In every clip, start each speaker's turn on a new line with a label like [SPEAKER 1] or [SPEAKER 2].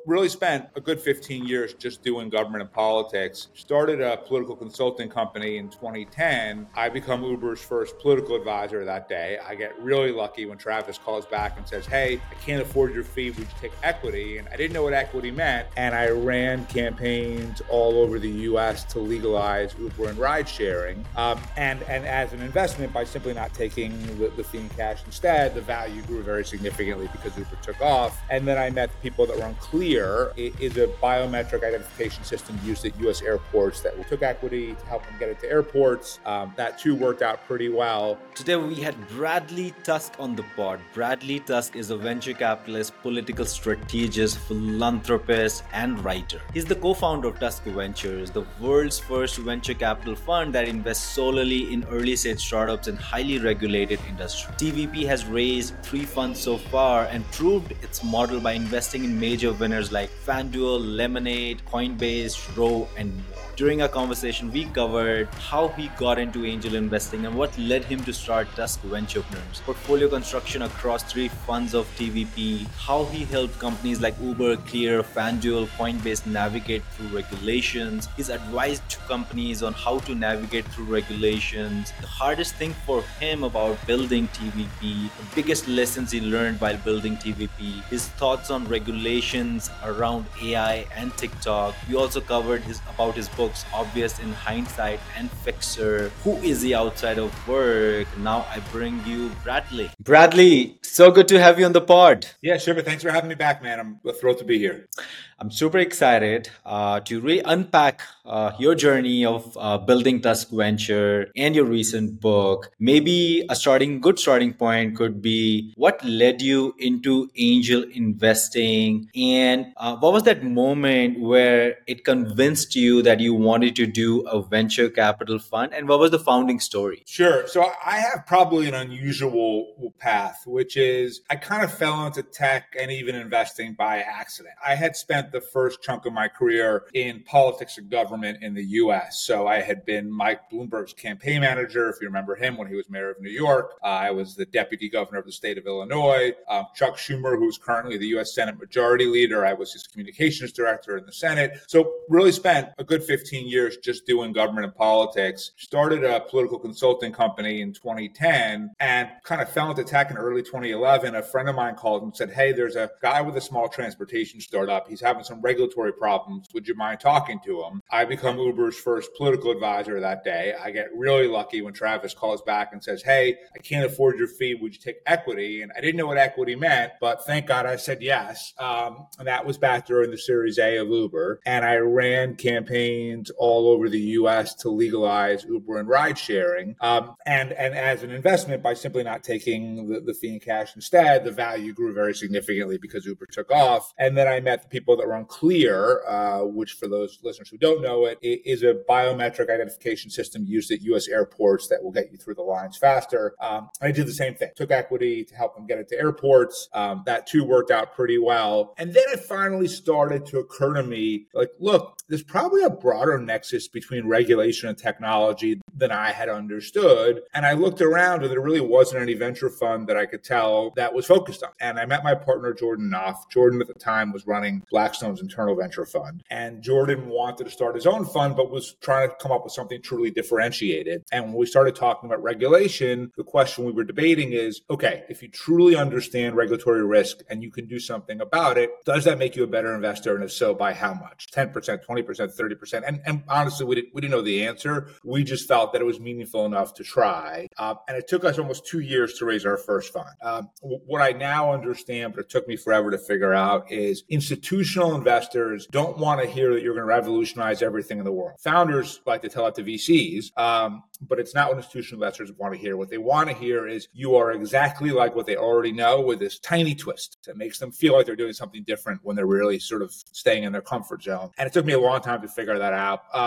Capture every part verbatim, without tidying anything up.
[SPEAKER 1] really spent a good fifteen years just doing government and politics. Started a political consulting company in twenty ten. I become Uber's first political advisor that day. I get really lucky when Travis calls back and says, hey, I can't afford your fee. Would you take equity? And I didn't know what equity meant. And I ran campaigns all over the U S to legalize Uber and ride sharing. Um, and, and as an investment, by simply not taking the, the fee in cash instead, the value grew very significantly because Uber took off. And then I met the people that were unclear. It is a biometric identification system used at U S airports that we took equity to help them get into airports. Um, that too worked out pretty well.
[SPEAKER 2] Today we had Bradley Tusk on the pod. Bradley Tusk is a venture capitalist, political strategist, philanthropist, and writer. He's the co-founder of Tusk Ventures, the world's first venture capital fund that invests solely in early stage startups in highly regulated industry. T V P has raised three funds so far and proved its model by investing in major winners like FanDuel, Lemonade, Coinbase, Row, and more. During our conversation, we covered how he got into angel investing and what led him to start Tusk Venturepreneurs, portfolio construction across three funds of T V P, how he helped companies like Uber, Clear, FanDuel, Coinbase navigate through regulations, his advice to companies on how to navigate through regulations, the hardest thing for him about building T V P, the biggest lessons he learned while building T V P, his thoughts on regulations around A I and TikTok. We also covered his about his book Obvious in Hindsight and Fixer. Who is he outside of work? Now I bring you Bradley. Bradley, so good to have you on the pod.
[SPEAKER 1] Yeah, Shiva, thanks for having me back, man. I'm thrilled to be here.
[SPEAKER 2] I'm super excited uh, to really unpack uh, your journey of uh, building Tusk Venture and your recent book. Maybe a starting good starting point could be what led you into angel investing, and uh, what was that moment where it convinced you that you wanted to do a venture capital fund, and what was the founding story?
[SPEAKER 1] Sure. So I have probably an unusual path, which is I kind of fell into tech and even investing by accident. I had spent the first chunk of my career in politics and government in the U S. So I had been Mike Bloomberg's campaign manager, if you remember him, when he was mayor of New York. Uh, I was the deputy governor of the state of Illinois. Um, Chuck Schumer, who's currently the U S Senate Majority Leader, I was his communications director in the Senate. So really spent a good fifteen years just doing government and politics. Started a political consulting company in twenty ten and kind of fell into tech in early twenty eleven. A friend of mine called and said, hey, there's a guy with a small transportation startup. He's having some regulatory problems. Would you mind talking to him? I become Uber's first political advisor that day. I get really lucky when Travis calls back and says, hey, I can't afford your fee. Would you take equity? And I didn't know what equity meant, but thank God I said yes. Um, and that was back during the Series A of Uber. And I ran campaigns all over the U S to legalize Uber and ride sharing. Um, and, and as an investment, by simply not taking the, the fee in cash instead, the value grew very significantly because Uber took off. And then I met the people that were unclear, uh, which for those listeners who don't know it, it is a biometric identification system used at U S airports that will get you through the lines faster. Um, I did the same thing, took equity to help them get into airports. Um, that too worked out pretty well. And then it finally started to occur to me, like, look, there's probably a broader nexus between regulation and technology than I had understood. And I looked around and there really wasn't any venture fund that I could tell that was focused on. And I met my partner, Jordan Knopf. Jordan at the time was running Blackstone's internal venture fund. And Jordan wanted to start his own fund, but was trying to come up with something truly differentiated. And when we started talking about regulation, the question we were debating is, okay, if you truly understand regulatory risk and you can do something about it, does that make you a better investor? And if so, by how much? ten percent, twenty percent, thirty percent? And, and honestly, we didn't, we didn't know the answer. We just felt that it was meaningful enough to try. Uh, and it took us almost two years to raise our first fund. Um, what I now understand, but it took me forever to figure out, is institutional investors don't want to hear that you're going to revolutionize everything in the world. Founders like to tell it to V Cs, um, but it's not what institutional investors want to hear. What they want to hear is you are exactly like what they already know, with this tiny twist that makes them feel like they're doing something different when they're really sort of staying in their comfort zone. And it took me a long time to figure that out. Um,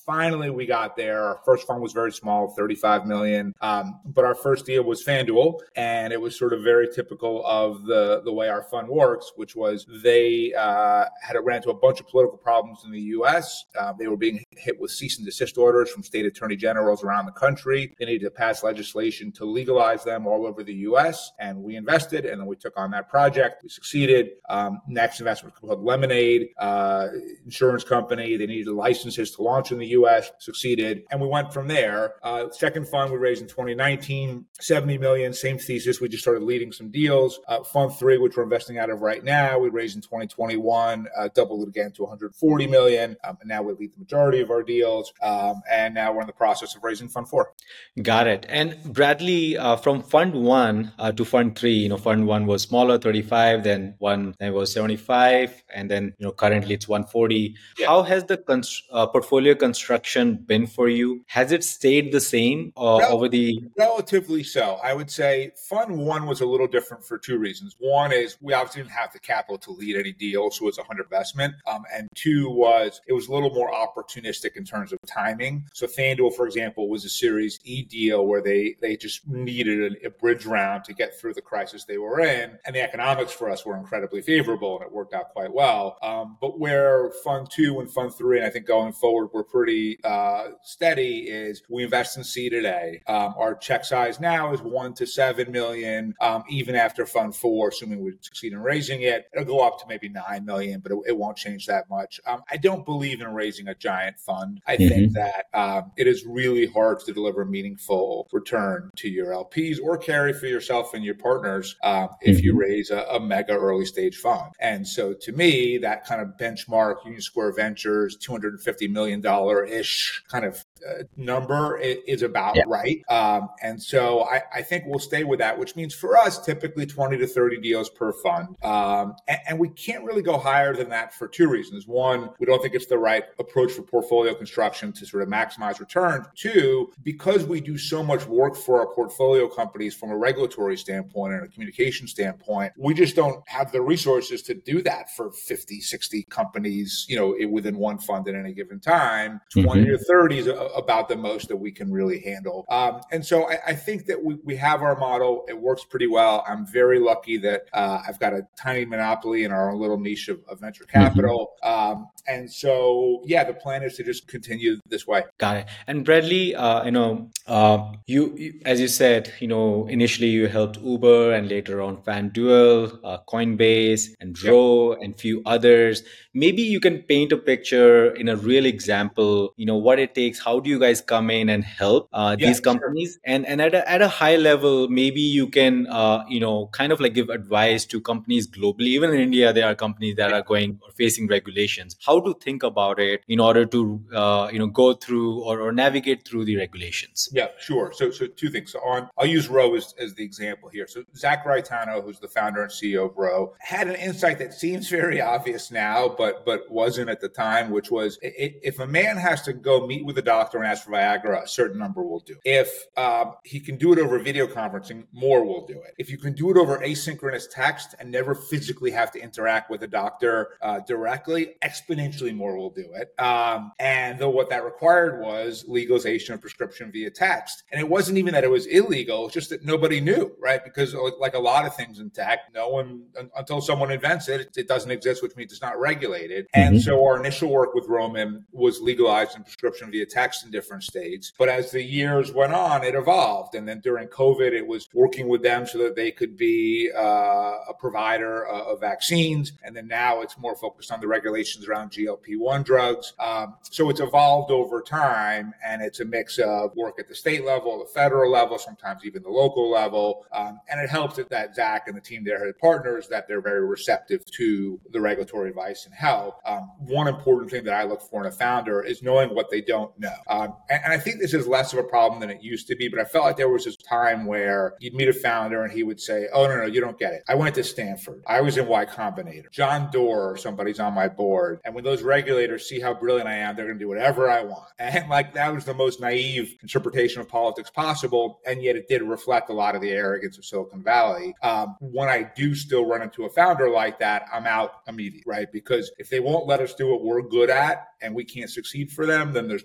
[SPEAKER 1] finally we got there. Our first fund was very small, thirty-five million. Um, but our first deal was FanDuel. And it was sort of very typical of the, the way our fund works, which was they uh, had ran into a bunch of political problems in the U S. Uh, they were being hit with cease and desist orders from state attorney generals around the country. They needed to pass legislation to legalize them all over the U S. And we invested, and then we took on that project. We succeeded. Um, next investment was called Lemonade, uh, insurance company. They needed licenses to launch in the U S. Succeeded. And we went from there. Uh, second fund we raised in twenty nineteen, seventy million, same thesis. We just started leading some deals. Uh, fund three, which we're investing out of right now, we raised in twenty twenty-one, uh, doubled it again to one hundred forty million. Um, and now we lead the majority of our deals. Um, and now we're in the process of raising fund four.
[SPEAKER 2] Got it. And Bradley, uh, from fund one uh, to fund three, you know, fund one was smaller, thirty-five, then one then was seventy-five, and then, you know, currently it's one forty. Yeah. How has the const- uh, portfolio construction been for you? Has it stayed the same uh, Rel- over the...
[SPEAKER 1] Relatively so. I would say fund one was a little different for two reasons. One is we obviously didn't have the capital to lead any deal, so it was a one hundred investment. Um, and two was it was a little more opportunistic in terms of timing. So FanDuel, for example, was a Series E deal where they, they just needed a, a bridge round to get through the crisis they were in. And the economics for us were incredibly favorable, and it worked out quite well. Um, but where fund two and fund three, and I think going forward, we're pretty uh, steady, is we invest in C today. Um, our check size now is one to seven million. Um, even after fund four, assuming we succeed in raising it, it'll go up to maybe nine million, but it, it won't change that much. Um, I don't believe in raising a giant fund. I mm-hmm. think that um, it is really hard to deliver meaningful return to your L Ps or carry for yourself and your partners um, if mm-hmm. you raise a, a mega early stage fund. And so to me, that kind of benchmark Union Square Ventures, two hundred fifty million dollars-ish kind of uh, number is about yeah. right. Um, and so I, I think we'll stay with that, which means for us, typically twenty to thirty deals per fund. Um, and, and we can't really go higher than that for two reasons. One, we don't think it's the right approach for portfolio construction to sort of maximize returns. Two, because we do so much work for our portfolio companies from a regulatory standpoint and a communication standpoint, we just don't have the resources to do that for fifty, sixty companies, you know, within one fund at any given time. twenty mm-hmm. to thirty is about the most that we can really handle. Um, and so I, I think that we, we have our model. It works pretty well. I'm very lucky that uh, I've got a tiny monopoly in our own little niche of, of venture capital. Mm-hmm. Um, and so, yeah, the plan is to just continue this way.
[SPEAKER 2] Got it. And Bradley, uh, you know, uh, you, you, as you said, you know, initially you helped Uber and later on FanDuel, uh, Coinbase and Ro yep. and few others. Maybe you can paint a picture in a real example, you know, what it takes. How do you guys come in and help uh, yeah, these companies? Sure. And and at a, at a high level, maybe you can, uh, you know, kind of like give advice to companies globally. Even in India, there are companies that yeah. are going or facing regulations. How to think about it in order to, uh, you know, go through or, or navigate through the regulations?
[SPEAKER 1] Yeah, sure. So so two things. So on, I'll use Ro as, as the example here. So Zach Raitano, who's the founder and C E O of Ro, had an insight that seems very obvious now, but but wasn't at the time, which was if a man has to go meet with a doctor and ask for Viagra, a certain number will do. If um, he can do it over video conferencing, more will do it. If you can do it over asynchronous text and never physically have to interact with a doctor uh, directly, exponentially more will do it. Um, and though what that required was legalization of prescription via text. And it wasn't even that it was illegal, it's just that nobody knew, right? Because like a lot of things in tech, no one, until someone invents it, it doesn't exist, which means it's not regulated. Mm-hmm. And so our initial work with Roman was legalizing prescription via text in different states. But as the years went on, it evolved. And then during COVID, it was working with them so that they could be uh, a provider uh, of vaccines. And then now it's more focused on the regulations around G L P one drugs. Um, so it's evolved over time, and it's a mix of work at the state level, the federal level, sometimes even the local level. Um, and it helps that Zach and the team there had partners that they're very receptive to the regulatory advice and help. Um, one important thing that I look for in a founder is knowing what they don't know. Um, and, and I think this is less of a problem than it used to be, but I felt like there was this time where you'd meet a founder and he would say, oh, no, no, you don't get it. I went to Stanford. I was in Y Combinator. John Doerr or somebody's on my board. And when those regulators see how brilliant I am, they're going to do whatever I want. And like that was the most naive interpretation of politics possible. And yet it did reflect a lot of the arrogance of Silicon Valley. Um, when I do still run into a founder like that, I'm out immediately, right? Because if they won't let us do what we're good at and we can't succeed for them, then there's no point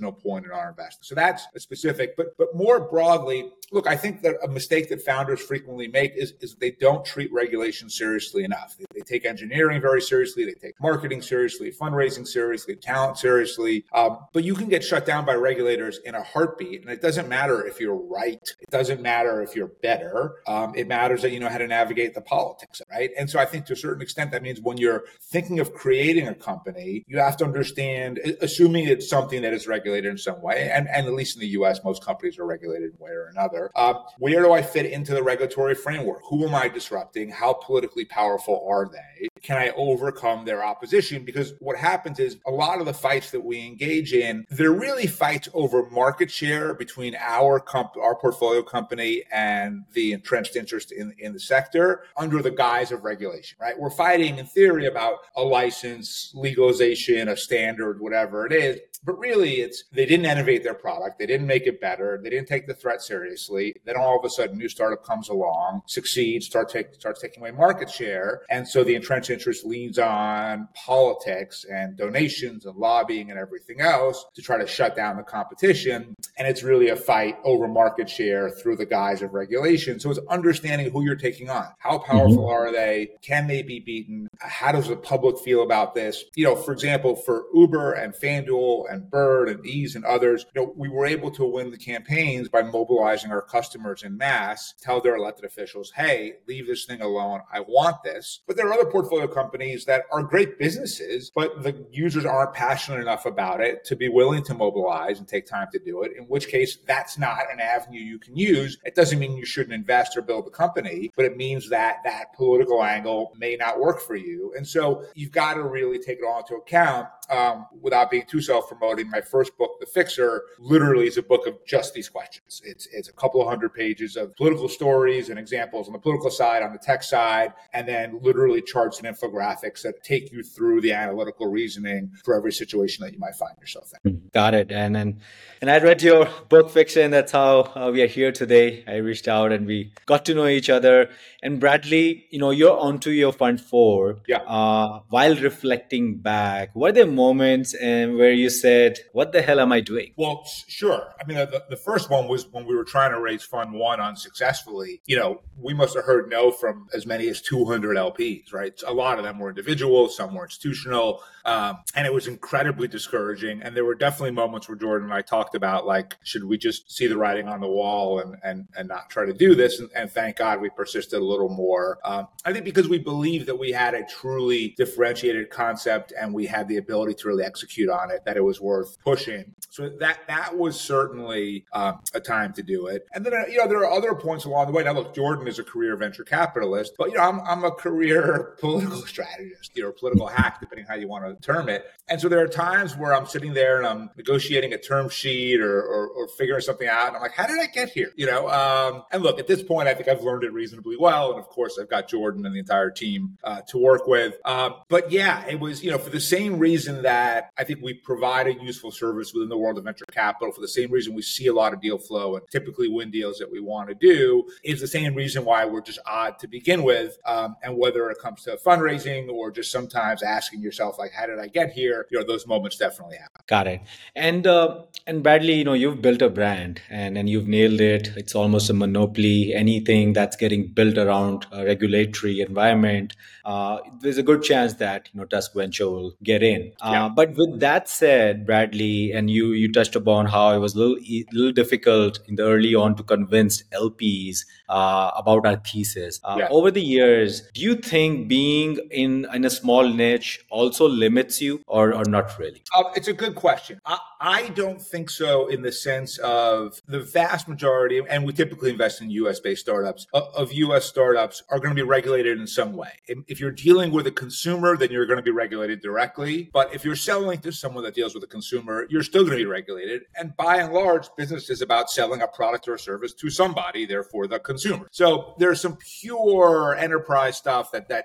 [SPEAKER 1] in our investment. So that's a specific, but but more broadly, look, I think that a mistake that founders frequently make is, is they don't treat regulation seriously enough. They, they take engineering very seriously. They take marketing seriously, fundraising seriously, talent seriously. Um, but you can get shut down by regulators in a heartbeat. And it doesn't matter if you're right. It doesn't matter if you're better. Um, it matters that you know how to navigate the politics, right? And so I think to a certain extent, that means when you're thinking of creating a company, you have to understand, assuming it's something that is regulated in some way, and, and at least in the U S, most companies are regulated in one way or another. Um, where do I fit into the regulatory framework? Who am I disrupting? How politically powerful are they? Can I overcome their opposition? Because what happens is a lot of the fights that we engage in, they're really fights over market share between our comp- our portfolio company and the entrenched interest in, in the sector under the guise of regulation, right? We're fighting in theory about a license, legalization, a standard, whatever it is. But really, it's they didn't innovate their product. They didn't make it better. They didn't take the threat seriously. Then all of a sudden, a new startup comes along, succeeds, start take, starts taking away market share. And so the entrenched interest leans on politics and donations and lobbying and everything else to try to shut down the competition. And it's really a fight over market share through the guise of regulation. So it's understanding who you're taking on. How powerful mm-hmm. are they? Can they be beaten? How does the public feel about this? You know, for example, for Uber and FanDuel and Bird and Ease and others, you know, we were able to win the campaigns by mobilizing our customers en masse, tell their elected officials, hey, leave this thing alone. I want this. But there are other portfolio companies that are great businesses, but the users aren't passionate enough about it to be willing to mobilize and take time to do it, in which case that's not an avenue you can use. It doesn't mean you shouldn't invest or build a company, but it means that that political angle may not work for you. And so you've got to really take it all into account. Um, without being too self-promoting, my first book, The Fixer, literally is a book of just these questions. It's it's a couple of hundred pages of political stories and examples on the political side, on the tech side, and then literally charts and infographics that take you through the analytical reasoning for every situation that you might find yourself in.
[SPEAKER 2] Got it. And and, and I read your book, Fixer, and that's how uh, we are here today. I reached out and we got to know each other. And Bradley, you know, you're onto your fund four.
[SPEAKER 1] Yeah.
[SPEAKER 2] Uh, while reflecting back, what are the moments and where you said, what the hell am I doing?
[SPEAKER 1] Well, sure. I mean, the, the first one was when we were trying to raise fund one unsuccessfully. You know, we must have heard no from as many as two hundred L Ps, right? A lot of them were individual, some were institutional. Um, and it was incredibly discouraging. And there were definitely moments where Jordan and I talked about, like, should we just see the writing on the wall and and, and not try to do this? And, and thank God we persisted a little more. Um, I think because we believed that we had a truly differentiated concept and we had the ability to really execute on it, that it was worth pushing. So that that was certainly um, a time to do it. And then, uh, you know, there are other points along the way. Now, look, Jordan is a career venture capitalist, but, you know, I'm, I'm a career political strategist, you know, political hack, depending how you want to term it. And so there are times where I'm sitting there and I'm negotiating a term sheet or, or, or figuring something out. And I'm like, how did I get here? You know, um, and look, at this point, I think I've learned it reasonably well. And of course, I've got Jordan and the entire team uh, to work with. Um, but yeah, it was, you know, for the same reason that I think we provide a useful service within the world of venture capital, for the same reason we see a lot of deal flow and typically win deals that we want to do, is the same reason why we're just odd to begin with. Um, and whether it comes to fundraising or just sometimes asking yourself, like, how did I get here? You know, those moments definitely happen.
[SPEAKER 2] Got it. And uh, and Bradley, you know, you've built a brand and, and you've nailed it. It's almost a monopoly. Anything that's getting built around a regulatory environment, uh, there's a good chance that, you know, Tusk Venture will get in. Uh, yeah. But with that said, Bradley, and you you touched upon how it was a little, a little difficult in the early on to convince L Ps uh, about our thesis. Uh, yeah. Over the years, do you think being in, in a small niche also limits you or, or not really?
[SPEAKER 1] Uh, it's a good question. I, I don't think so, in the sense of the vast majority, and we typically invest in U S-based startups, of, of U S startups are going to be regulated in some way. If you're dealing with a consumer, then you're going to be regulated directly. But if you're selling to someone that deals with a consumer, you're still going to be regulated. And by and large, business is about selling a product or a service to somebody, therefore the consumer. So there's some pure enterprise stuff that, that doesn't get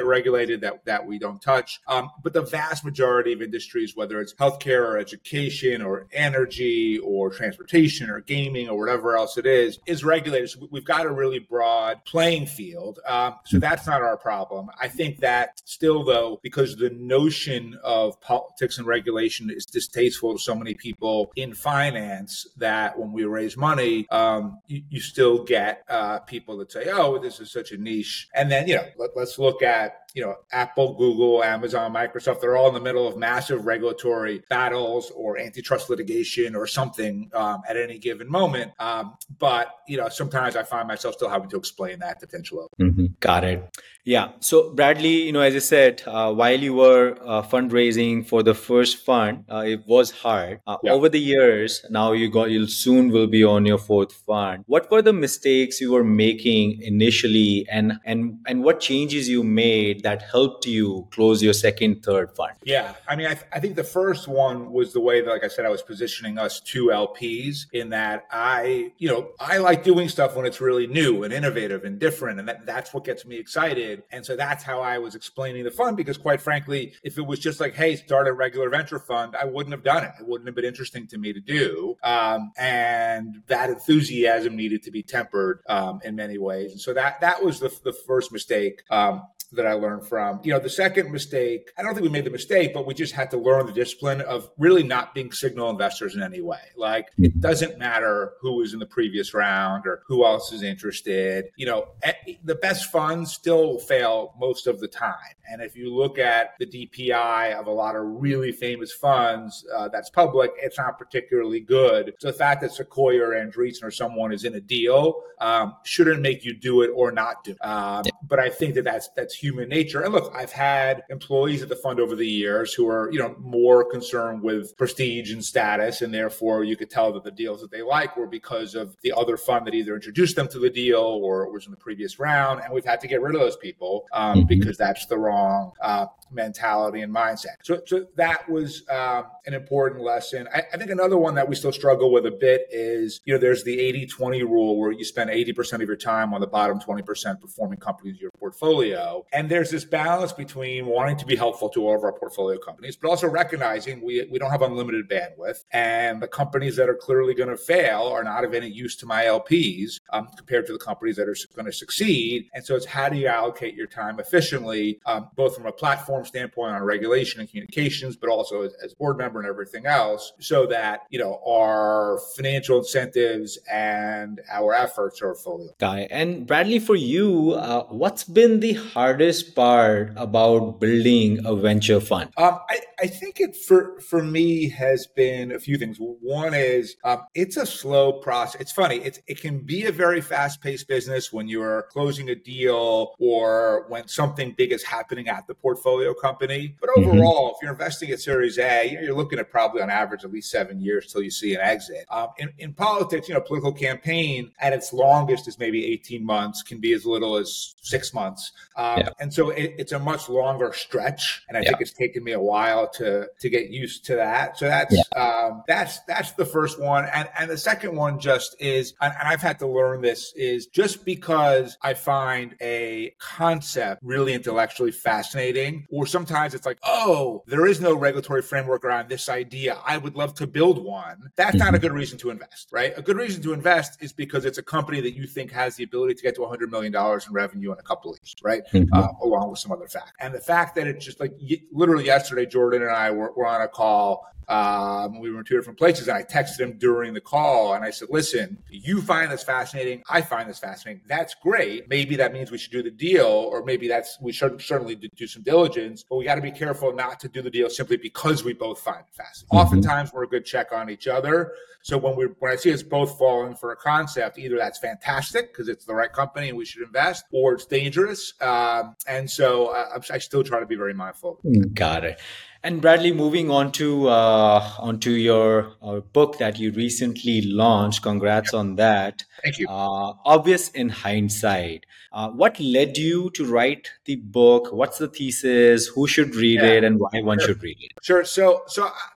[SPEAKER 1] regulated that, that we don't touch. Um, but the vast majority of industries, whether it's healthcare or education or energy or transportation or gaming or whatever else it is, is regulated. So we've got a really broad playing field. Um, so that's not our problem. I think that still, though, because the notion of politics and regulation is distasteful to so many people in finance, that when we raise money, um, you, you still get uh, people that say, oh, this is such a niche. And then, you know, let, let's look at, you know, Apple, Google, Amazon, Microsoft, they're all in the middle of massive regulatory battles or antitrust litigation or something um, at any given moment. Um, but, you know, sometimes I find myself still having to explain that to potential owners.
[SPEAKER 2] Mm-hmm. Got it. Yeah. So Bradley, you know, as I said, uh, while you were uh, fundraising for the first fund, uh, it was hard. Uh, yeah. Over the years, now you got, you'll soon will be on your fourth fund. What were the mistakes you were making initially, and and and what changes you made that helped you close your second, third fund?
[SPEAKER 1] Yeah. I mean, I, th- I think the first one was the way that, like I said, I was positioning us two L Ps, in that I, you know, I like doing stuff when it's really new and innovative and different. And that, that's what gets me excited. And so that's how I was explaining the fund, because quite frankly, if it was just like, hey, start a regular venture fund, I wouldn't have done it. It wouldn't have been interesting to me to do. Um, and that enthusiasm needed to be tempered um, in many ways. And so that, that was the, the first mistake um, that I learned from. You know, the second mistake, I don't think we made the mistake, but we just had to learn the discipline of really not being signal investors in any way. Like, it doesn't matter who was in the previous round or who else is interested. You know, the best funds still fail most of the time. And if you look at the D P I of a lot of really famous funds uh, that's public, it's not particularly good. So the fact that Sequoia or Andreessen or someone is in a deal um, shouldn't make you do it or not do it. Um, but I think that that's, that's human nature. And look, I've had employees at the fund over the years who are, you know, more concerned with prestige and status, and therefore you could tell that the deals that they like were because of the other fund that either introduced them to the deal or was in the previous round. And we've had to get rid of those people um, mm-hmm. because that's the wrong uh, mentality and mindset. So, so that was um, an important lesson. I, I think another one that we still struggle with a bit is, you know, there's the eighty twenty rule where you spend eighty percent of your time on the bottom twenty percent performing companies in your portfolio. And there's this balance between wanting to be helpful to all of our portfolio companies, but also recognizing we, we don't have unlimited bandwidth, and the companies that are clearly going to fail are not of any use to my L Ps um, compared to the companies that are going to succeed. And so it's how do you allocate your time efficiently, um, both from a platform standpoint on regulation and communications, but also as, as board member and everything else, so that, you know, our financial incentives and our efforts are fully.
[SPEAKER 2] Got it. And Bradley, for you, uh, what's been the hardest part about building a venture fund?
[SPEAKER 1] Um, I, I think it for for me has been a few things. One is um, it's a slow process. It's funny. It's it can be a very fast-paced business when you're closing a deal or when something big is happening at the portfolio company. But overall, mm-hmm. if you're investing at Series A, you know, you're looking at probably on average at least seven years till you see an exit. Um, in, in politics, you know, political campaign at its longest is maybe eighteen months, can be as little as six months. Um, yeah. And so it, it's a much longer stretch. And I yeah. think it's taken me a while to to get used to that. So that's yeah. um, that's that's the first one. And and the second one just is, and I've had to learn this, is just because I find a concept really intellectually fascinating, or sometimes it's like, oh, there is no regulatory framework around this idea, I would love to build one. That's mm-hmm. not a good reason to invest, right? A good reason to invest is because it's a company that you think has the ability to get to one hundred million dollars in revenue in a couple of years, right? Mm-hmm. Uh, along with some other fact. And the fact that it's just like, literally yesterday, Jordan and I were, were on a call. Um, we were in two different places, and I texted him during the call and I said, listen, you find this fascinating. I find this fascinating. That's great. Maybe that means we should do the deal, or maybe that's, we should certainly do some diligence, but we got to be careful not to do the deal simply because we both find it fascinating. Mm-hmm. Oftentimes we're a good check on each other. So when we when I see us both falling for a concept, either that's fantastic because it's the right company and we should invest, or it's dangerous. Um, and so uh, I still try to be very mindful.
[SPEAKER 2] Got it. And Bradley, moving on to uh, onto your uh, book that you recently launched, congrats on that.
[SPEAKER 1] Thank you.
[SPEAKER 2] Uh, Obvious in Hindsight. Uh, what led you to write the book? What's the thesis? Who should read yeah. it, and why one
[SPEAKER 1] sure.
[SPEAKER 2] should read it?
[SPEAKER 1] Sure. So, so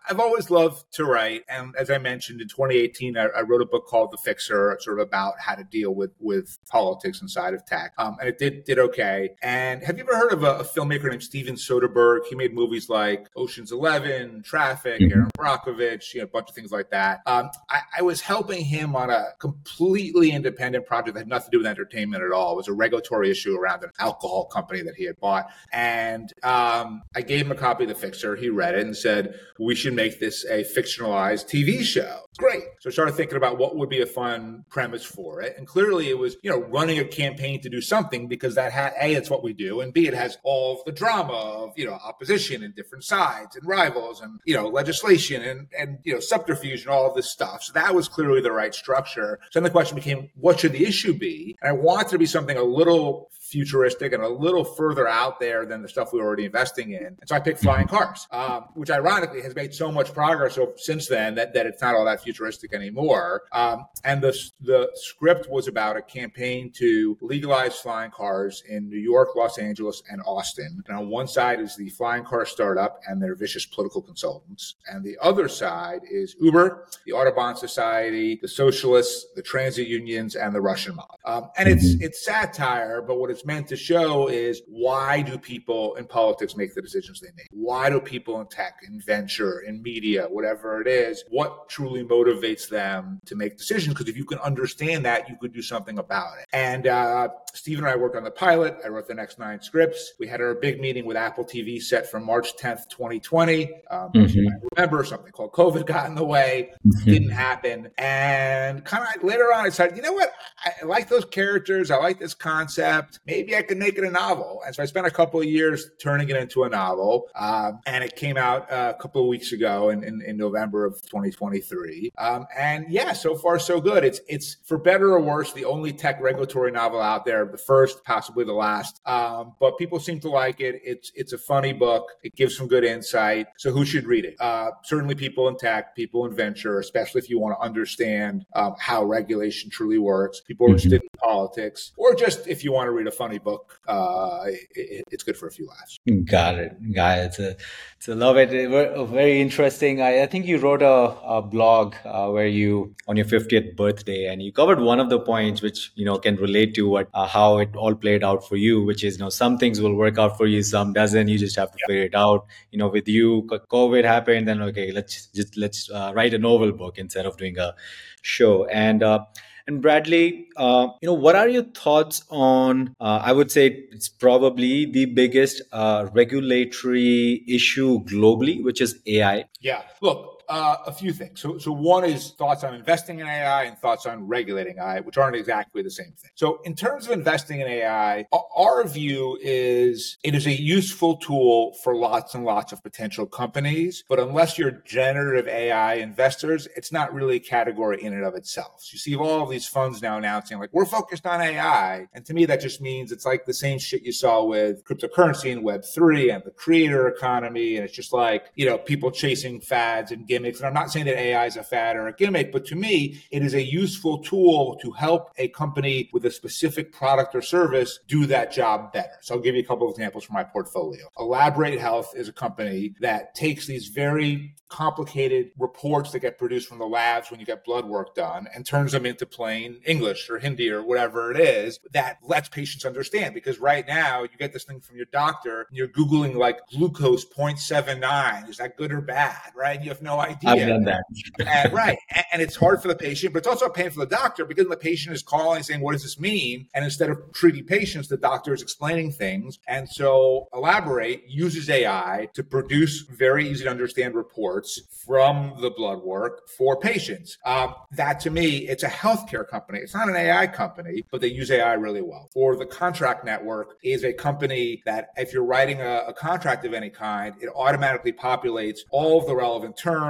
[SPEAKER 1] I've always loved to write. And as I mentioned, in twenty eighteen, I, I wrote a book called The Fixer, sort of about how to deal with, with politics inside of tech. Um, and it did did okay. And have you ever heard of a, a filmmaker named Steven Soderbergh? He made movies like Ocean's Eleven, Traffic, mm-hmm. Aaron Brockovich, you know, a bunch of things like that. Um, I, I was helping him on a completely independent project that had nothing to do with entertainment at all. It was a regulatory issue around an alcohol company that he had bought. And um, I gave him a copy of The Fixer. He read it and said, we should make this a fictionalized T V show. Great. So I started thinking about what would be a fun premise for it. And clearly it was, you know, running a campaign to do something because that had, A, it's what we do. And B, it has all of the drama of, you know, opposition and different sides and rivals and, you know, legislation and, and, you know, subterfuge and all of this stuff. So that was clearly the right structure. So then the question became, what should the issue be? And I wanted to be something a little futuristic and a little further out there than the stuff we were already investing in. And so I picked Flying Cars, um, which ironically has made so much progress since then that, that it's not all that futuristic anymore. Um, and the, the script was about a campaign to legalize flying cars in New York, Los Angeles, and Austin. And on one side is the flying car startup and their vicious political consultants. And the other side is Uber, the Audubon Society, the socialists, the transit unions, and the Russian mob. Um, and it's, it's satire, but what it's meant to show is why do people in politics make the decisions they make? Why do people in tech, in venture, in media, whatever it is, what truly motivates them to make decisions? Because if you can understand that, you could do something about it. And uh, Steve and I worked on the pilot. I wrote the next nine scripts. We had our big meeting with Apple T V set for March tenth, twenty twenty. Um, mm-hmm. As you might remember, something called COVID got in the way. Mm-hmm. Didn't happen. And kind of later on, I decided, you know what? I, I like those characters. I like this concept. Maybe I could make it a novel. And so I spent a couple of years turning it into a novel. Um, and it came out uh, a couple of weeks ago in, in, in November of twenty twenty-three. Um, and yeah, so far so good. It's, it's for better or worse, the only tech regulatory novel out there, the first, possibly the last. Um, but people seem to like it. It's, it's a funny book. It gives some good insight. So who should read it? Uh, certainly people in tech, people in venture, especially if you want to understand um, how regulation truly works. People are mm-hmm. interested in politics, or just if you want to read a funny book, uh, it, it's good for a few laughs.
[SPEAKER 2] Got it. Got it. It's a, it's a love it. Very interesting. I, I think you wrote a, a blog uh, where you, on your fiftieth birthday, and you covered one of the points which, you know, can relate to what, uh, how it all played out for you, which is, you know, some things will work out for you, some doesn't. You just have to yeah. figure it out. You know, with you, COVID happened, then, okay, let's just, let's uh, write a novel book instead of doing a show. And, uh, And Bradley, uh, you know, what are your thoughts on, uh, I would say it's probably the biggest uh, regulatory issue globally, which is A I?
[SPEAKER 1] Yeah, look. Uh, a few things. So, so one is thoughts on investing in A I and thoughts on regulating A I, which aren't exactly the same thing. So in terms of investing in A I, our view is it is a useful tool for lots and lots of potential companies, but unless you're generative A I investors, it's not really a category in and of itself. So you see all of these funds now announcing like, we're focused on A I. And to me, that just means it's like the same shit you saw with cryptocurrency and Web three and the creator economy. And it's just like, you know, people chasing fads and gimmicks. And I'm not saying that A I is a fad or a gimmick, but to me, it is a useful tool to help a company with a specific product or service do that job better. So I'll give you a couple of examples from my portfolio. Elaborate Health is a company that takes these very complicated reports that get produced from the labs when you get blood work done and turns them into plain English or Hindi or whatever it is that lets patients understand. Because right now you get this thing from your doctor and you're Googling like glucose zero point seven nine. Is that good or bad? Right? You have no idea.
[SPEAKER 2] I've done that.
[SPEAKER 1] and, right. And, and it's hard for the patient, but it's also a pain for the doctor because the patient is calling saying, what does this mean? And instead of treating patients, the doctor is explaining things. And so Elaborate uses A I to produce very easy to understand reports from the blood work for patients. Um, that to me, it's a healthcare company. It's not an A I company, but they use A I really well. Or the Contract Network is a company that if you're writing a, a contract of any kind, it automatically populates all of the relevant terms,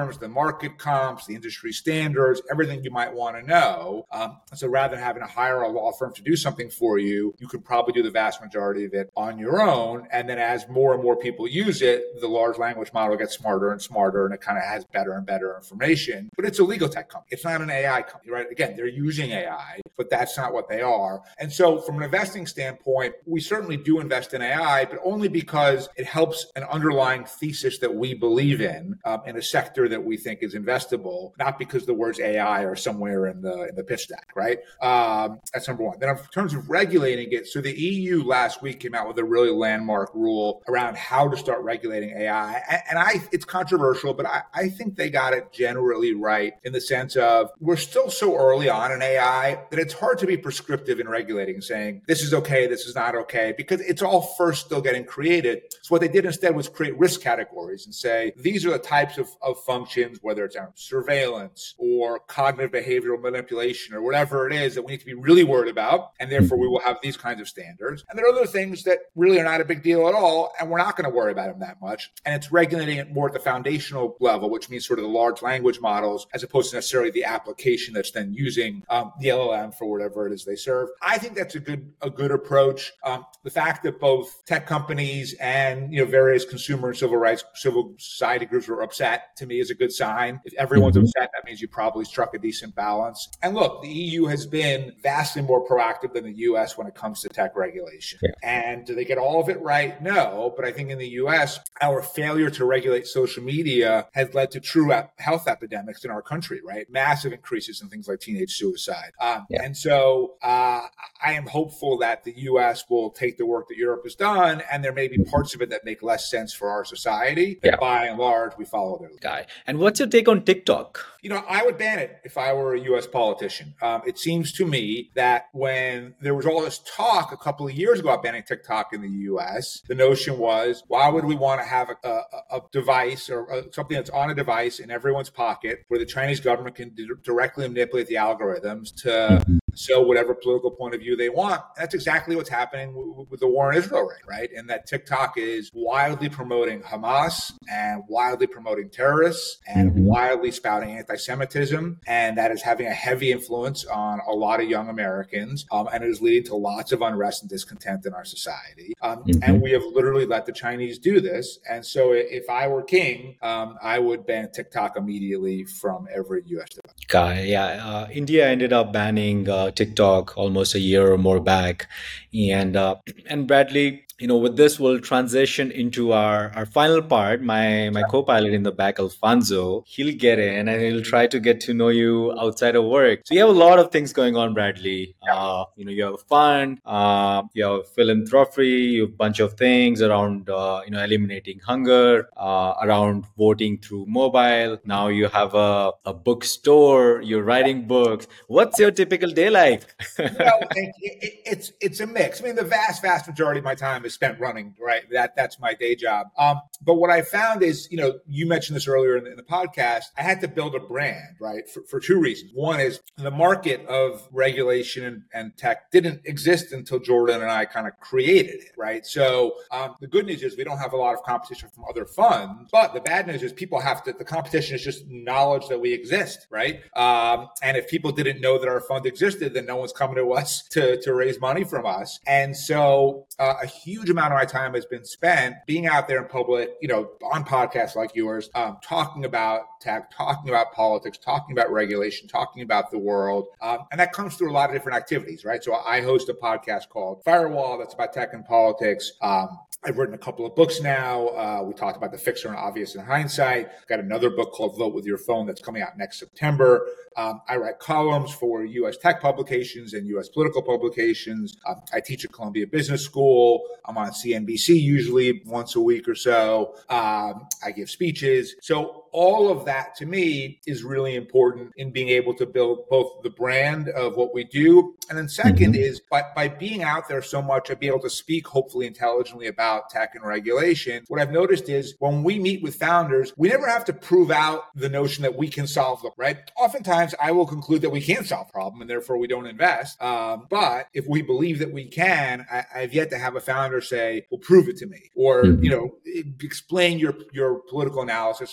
[SPEAKER 1] terms, the market comps, the industry standards, everything you might want to know. Um, so rather than having to hire a law firm to do something for you, you can probably do the vast majority of it on your own. And then as more and more people use it, the large language model gets smarter and smarter, and it kind of has better and better information. But it's a legal tech company. It's not an A I company, right? Again, they're using A I, but that's not what they are. And so from an investing standpoint, we certainly do invest in A I, but only because it helps an underlying thesis that we believe in, um, in a sector that we think is investable, not because the words A I are somewhere in the in the pitch deck, right? Um, that's number one. Then in terms of regulating it, so the E U last week came out with a really landmark rule around how to start regulating A I. And, and I, it's controversial, but I, I think they got it generally right in the sense of we're still so early on in A I that it's hard to be prescriptive in regulating, saying this is okay, this is not okay, because it's all first still getting created. So what they did instead was create risk categories and say, these are the types of, of functions, whether it's um, surveillance or cognitive behavioral manipulation or whatever it is that we need to be really worried about. And therefore we will have these kinds of standards. And there are other things that really are not a big deal at all. And we're not going to worry about them that much. And it's regulating it more at the foundational level, which means sort of the large language models, as opposed to necessarily the application that's then using um, the L L M for whatever it is they serve. I think that's a good a good approach. Um, the fact that both tech companies and you know various consumer and civil rights, civil society groups were upset, to me is a good sign. If everyone's mm-hmm. upset, that means you probably struck a decent balance. And look, the E U has been vastly more proactive than the U S when it comes to tech regulation. Yeah. And do they get all of it right? No, but I think in the U S, our failure to regulate social media has led to true health epidemics in our country, right? Massive increases in things like teenage suicide. Um, yeah. And so uh, I am hopeful that the U S will take the work that Europe has done, and there may be parts of it that make less sense for our society. But yeah. by and large, we follow their lead.
[SPEAKER 2] Guy. And what's your take on TikTok?
[SPEAKER 1] You know, I would ban it if I were a U S politician. Um, it seems to me that when there was all this talk a couple of years ago about banning TikTok in the U S, the notion was, why would we want to have a, a, a device or a, something that's on a device in everyone's pocket where the Chinese government can d- directly manipulate the algorithms to mm-hmm. show whatever political point of view they want? That's exactly what's happening w- with the war in Israel, right? And that TikTok is wildly promoting Hamas and wildly promoting terrorists and mm-hmm. wildly spouting anti-Semitism. And that is having a heavy influence on a lot of young Americans. Um, and it is leading to lots of unrest and discontent in our society. Um, mm-hmm. And we have literally let the Chinese do this. And so if I were king, um, I would ban TikTok immediately from every U S device.
[SPEAKER 2] Guy, yeah. Uh, India ended up banning uh, TikTok almost a year or more back. And uh, and Bradley, you know, with this, we'll transition into our, our final part. My my co-pilot in the back, Alfonso, he'll get in and he'll try to get to know you outside of work. So you have a lot of things going on, Bradley. Uh, you know, you have a fund, uh, you have philanthropy, you have a bunch of things around, uh, you know, eliminating hunger, uh, around voting through mobile. Now you have a, a bookstore, you're writing books. What's your typical day like?
[SPEAKER 1] Well, it, it, it's it's a mix. I mean, the vast, vast majority of my time is spent running, right? That That's my day job. Um, but what I found is, you know, you mentioned this earlier in the, in the podcast, I had to build a brand, right? For, for two reasons. One is the market of regulation and, and tech didn't exist until Jordan and I kind of created it, right? So um, the good news is we don't have a lot of competition from other funds, but the bad news is people have to, the competition is just knowledge that we exist, right? Um, and if people didn't know that our fund existed, then no one's coming to us to, to raise money from us. And so uh, a huge amount of my time has been spent being out there in public, you know, on podcasts like yours, um, talking about tech, talking about politics, talking about regulation, talking about the world. Um, and that comes through a lot of different activities, right? So I host a podcast called Firewall that's about tech and politics. Um, I've written a couple of books now. Uh, we talked about The Fixer and Obvious in Hindsight. Got another book called Vote With Your Phone that's coming out next September. Um, I write columns for U S tech publications and U S political publications. Um, I teach at Columbia Business School. I'm on C N B C usually once a week or so. Um, I give speeches. So all of that to me is really important in being able to build both the brand of what we do. And then second mm-hmm. is by, by being out there so much, I'd be able to speak hopefully intelligently about tech and regulation. What I've noticed is when we meet with founders, we never have to prove out the notion that we can solve them, right? Oftentimes I will conclude that we can't solve a problem and therefore we don't invest. Um, but if we believe that we can, I, I've yet to have a founder say, well, prove it to me. Or, mm-hmm. you know, explain your, your political analysis in great detail.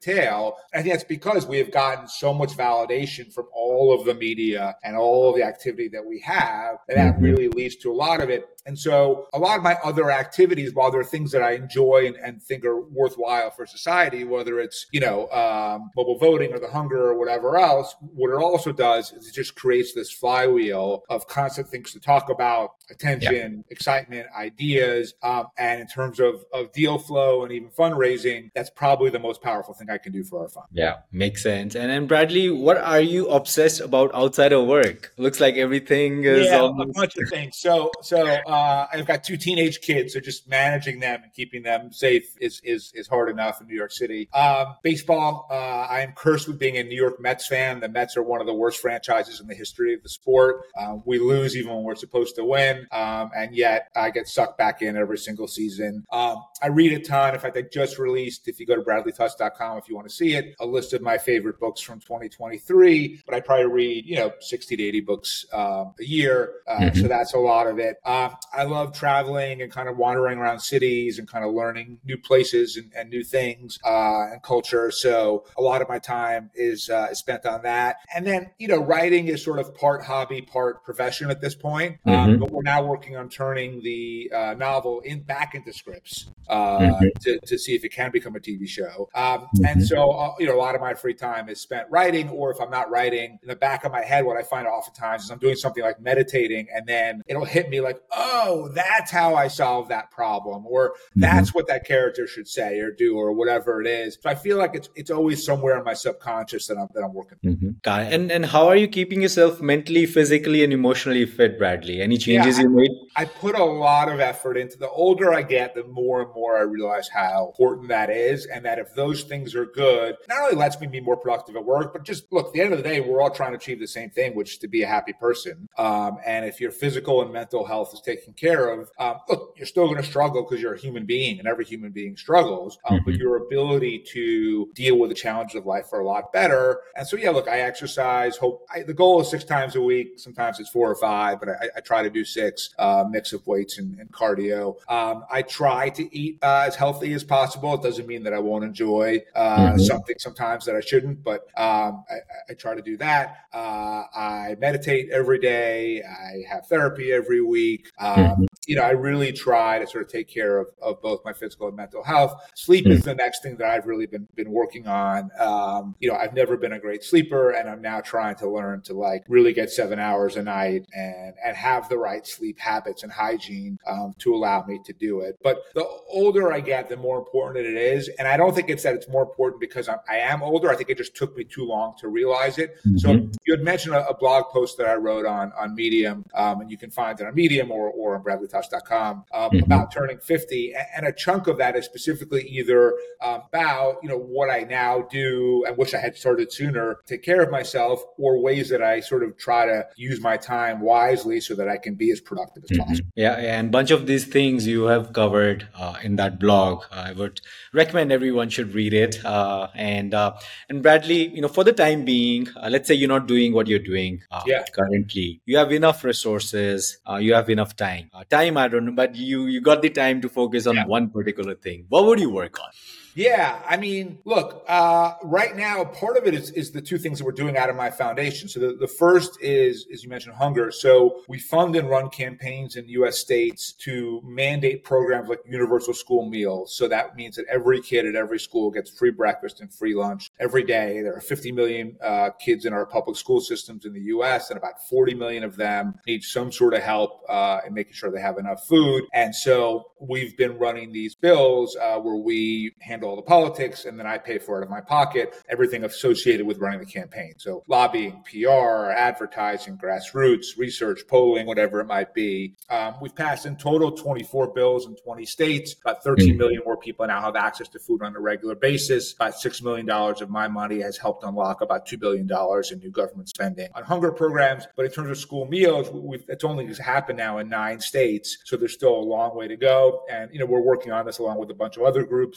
[SPEAKER 1] tail. I think that's because we have gotten so much validation from all of the media and all of the activity that we have, and that mm-hmm. really leads to a lot of it. And so a lot of my other activities, while there are things that I enjoy and, and think are worthwhile for society, whether it's, you know, um, mobile voting or the hunger or whatever else, what it also does is it just creates this flywheel of constant things to talk about, attention, yeah. excitement, ideas. Um, and in terms of, of deal flow and even fundraising, that's probably the most powerful thing I can do for our fund.
[SPEAKER 2] Yeah, makes sense. And then Bradley, what are you obsessed about outside of work? Looks like everything is
[SPEAKER 1] yeah,
[SPEAKER 2] almost...
[SPEAKER 1] a bunch of things. So, so, uh, I've got two teenage kids, so just managing them and keeping them safe is is is hard enough in New York City. Um, baseball, uh, I am cursed with being a New York Mets fan. The Mets are one of the worst franchises in the history of the sport. Uh, we lose even when we're supposed to win, um, and yet I get sucked back in every single season. Um, I read a ton. In fact, I just released, if you go to bradley tusk dot com if you want to see it, a list of my favorite books from twenty twenty-three. But I probably read, you know, sixty to eighty books um, a year, uh, mm-hmm. so that's a lot of it. Um, I love traveling and kind of wandering around cities and kind of learning new places and, and new things uh, and culture. So a lot of my time is, uh, is spent on that. And then, you know, writing is sort of part hobby, part profession at this point. Mm-hmm. Um, but we're now working on turning the uh, novel in back into scripts uh, mm-hmm. to, to see if it can become a T V show. Um, mm-hmm. And so, uh, you know, a lot of my free time is spent writing, or if I'm not writing, in the back of my head, what I find oftentimes is I'm doing something like meditating, and then it'll hit me like, oh, that's how I solve that problem, or mm-hmm. that's what that character should say or do, or whatever it is. So I feel like it's it's always somewhere in my subconscious that I'm that I'm working.
[SPEAKER 2] Mm-hmm. Got it. And and how are you keeping yourself mentally, physically, and emotionally fit, Bradley? Any changes
[SPEAKER 1] yeah,
[SPEAKER 2] you
[SPEAKER 1] I,
[SPEAKER 2] made?
[SPEAKER 1] I put a lot of effort into. The older I get, the more and more I realize how important that is, and that if those things are good, not only lets me be more productive at work, but just look, at the end of the day, we're all trying to achieve the same thing, which is to be a happy person. Um, and if your physical and mental health is taken care of, um, look, you're still going to struggle because you're a human being, and every human being struggles, um, mm-hmm. but your ability to deal with the challenges of life are a lot better. And so, yeah, look, I exercise. Hope I, the goal is six times a week. Sometimes it's four or five, but I, I try to do six, uh, mix of weights and, and cardio. Um, I try to eat uh, as healthy as possible. It doesn't mean that I won't enjoy uh, mm-hmm. something sometimes that I shouldn't, but um, I, I try to do that. Uh, I meditate every day. I have therapy every week. Um, mm-hmm. You know, I really try to sort of take care of, of both my physical and mental health. Sleep mm-hmm. is the next thing that I've really been been working on. Um, you know, I've never been a great sleeper, and I'm now trying to learn to like really get seven hours a night and and have the right sleep habits and hygiene um, to allow me to do it. But the older I get, the more important it is. And I don't think it's that it's more important because I'm, I am older. I think it just took me too long to realize it. Mm-hmm. So you had mentioned a, a blog post that I wrote on, on Medium, um, and you can find it on Medium or, or on bradley tusk dot com um, mm-hmm. about turning fifty. And, and a chunk of that is specifically either um, about, you know, what I now do and wish I had started sooner, take care of myself, or ways that I sort of try to use my time wisely so that I can be as productive as mm-hmm. possible.
[SPEAKER 2] Yeah, and a bunch of these things you have covered uh, in that blog. I would recommend everyone should read it. Uh, and uh, and Bradley, you know, for the time being, uh, let's say you're not doing what you're doing uh, yeah. currently. You have enough resources. Uh, you have enough time. Uh, time, I don't know, but you you got the time to focus on yeah. one particular thing. What would you work on?
[SPEAKER 1] Yeah, I mean, look, uh, right now, part of it is, is the two things that we're doing out of my foundation. So the, the first is, as you mentioned, hunger. So we fund and run campaigns in U S states to mandate programs like universal school meals. So that means that every kid at every school gets free breakfast and free lunch every day. There are fifty million uh, kids in our public school systems in the U S, and about forty million of them need some sort of help uh, in making sure they have enough food. And so we've been running these bills uh, where we handle all the politics, and then I pay for it in my pocket, everything associated with running the campaign. So lobbying, P R, advertising, grassroots, research, polling, whatever it might be. Um, we've passed in total twenty-four bills in twenty states. About thirteen million more people now have access to food on a regular basis. About six million dollars of my money has helped unlock about two billion dollars in new government spending on hunger programs. But in terms of school meals, we've, it's only happened now in nine states. So there's still a long way to go. And, you know, we're working on this along with a bunch of other groups. So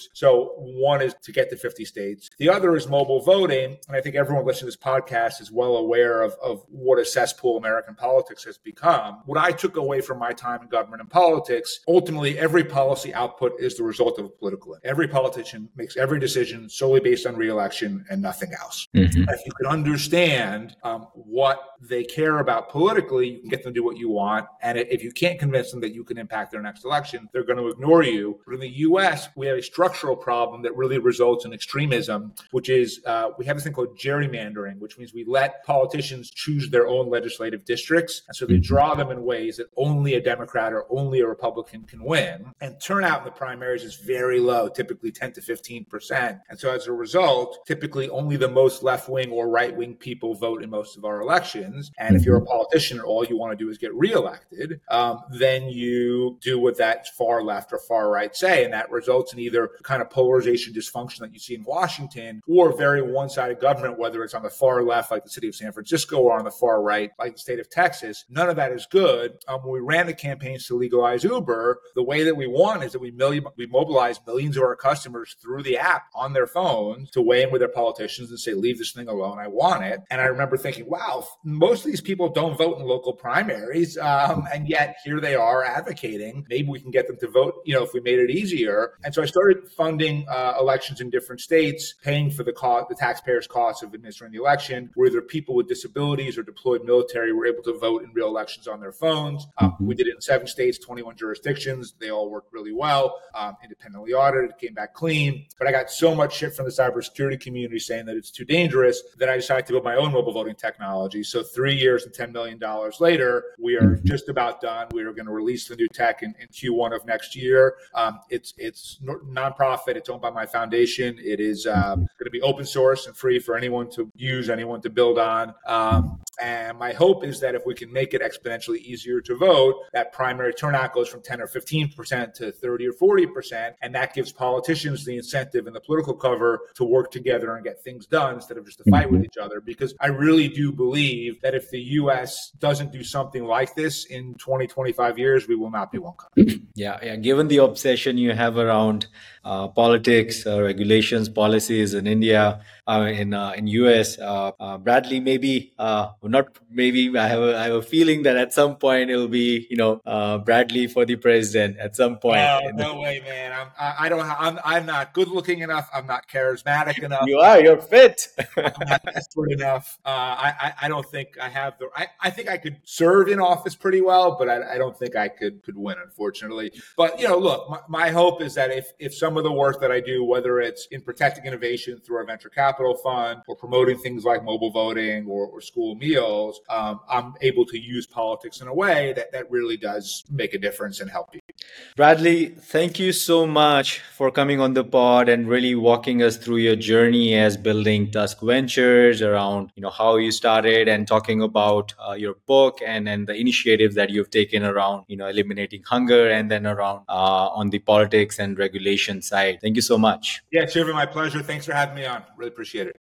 [SPEAKER 1] So one is to get to fifty states. The other is mobile voting. And I think everyone listening to this podcast is well aware of, of what a cesspool American politics has become. What I took away from my time in government and politics, ultimately every policy output is the result of a political. Every politician makes every decision solely based on re-election and nothing else. Mm-hmm. If you can understand um, what they care about politically, you can get them to do what you want. And if you can't convince them that you can impact their next election, they're going to ignore you. But in the U S, we have a structural problem that really results in extremism, which is uh, we have this thing called gerrymandering, which means we let politicians choose their own legislative districts. And so they draw them in ways that only a Democrat or only a Republican can win. And turnout in the primaries is very low, typically ten to fifteen percent. And so as a result, typically only the most left-wing or right-wing people vote in most of our elections. And if you're a politician and all you want to do is get reelected, um, then you do what that far left or far right say. And that results in either kind of polarization dysfunction that you see in Washington or very one-sided government, whether it's on the far left, like the city of San Francisco, or on the far right, like the state of Texas. None of that is good. Um, when we ran the campaigns to legalize Uber, the way that we won is that we million, we mobilized millions of our customers through the app on their phones to weigh in with their politicians and say, leave this thing alone, I want it. And I remember thinking, wow, most of these people don't vote in local primaries, um, and yet here they are advocating. Maybe we can get them to vote, you know, if we made it easier. And so I started funding uh, elections in different states, paying for the cost, the taxpayers' costs of administering the election, where either people with disabilities or deployed military were able to vote in real elections on their phones. Um, we did it in seven states, twenty-one jurisdictions. They all worked really well, um, independently audited, came back clean. But I got so much shit from the cybersecurity community saying that it's too dangerous that I decided to build my own mobile voting technology. So three years and ten million dollars later, we are just about done. We are going to release the new tech in, in Q one of next year. Um, it's it's nonprofit. It's owned by my foundation. It is uh, going to be open source and free for anyone to use, anyone to build on. Um, and my hope is that if we can make it exponentially easier to vote, that primary turnout goes from ten or fifteen percent to thirty or forty percent. And that gives politicians the incentive and the political cover to work together and get things done instead of just to fight with each other. Because I really do believe that if the U S doesn't do something like this in twenty, twenty-five years, we will not be one country.
[SPEAKER 2] Yeah, yeah. Given the obsession you have around uh, politics, uh, regulations, policies in India, uh, in uh, in U S, uh, uh, Bradley, maybe uh, not. Maybe I have a, I have a feeling that at some point it will be, you know, uh, Bradley for the president. At some point.
[SPEAKER 1] Oh, no the- way, man. I'm I, I don't. I'm I'm not good looking enough. I'm not charismatic enough.
[SPEAKER 2] You are. You're fit.
[SPEAKER 1] I'm not desperate enough. Uh, I, I I don't think I have the. I, I think I could serve in office pretty well, but I, I don't think I could could win, unfortunately. But you know, look, my, my hope is that if if some of the work that I do, whether it's in protecting innovation through our venture capital fund or promoting things like mobile voting or, or school meals, um, I'm able to use politics in a way that that really does make a difference and help people.
[SPEAKER 2] Bradley, thank you so much for coming on the pod and really walking us through your journey as building Tusk Ventures, around, you know, how you started, and talking about uh, your book and, and the initiatives that you've taken around, you know, eliminating hunger, and then around uh, on the politics and regulation side. Thank you so much.
[SPEAKER 1] Yeah, Shiva, my pleasure. Thanks for having me on. Really appreciate it.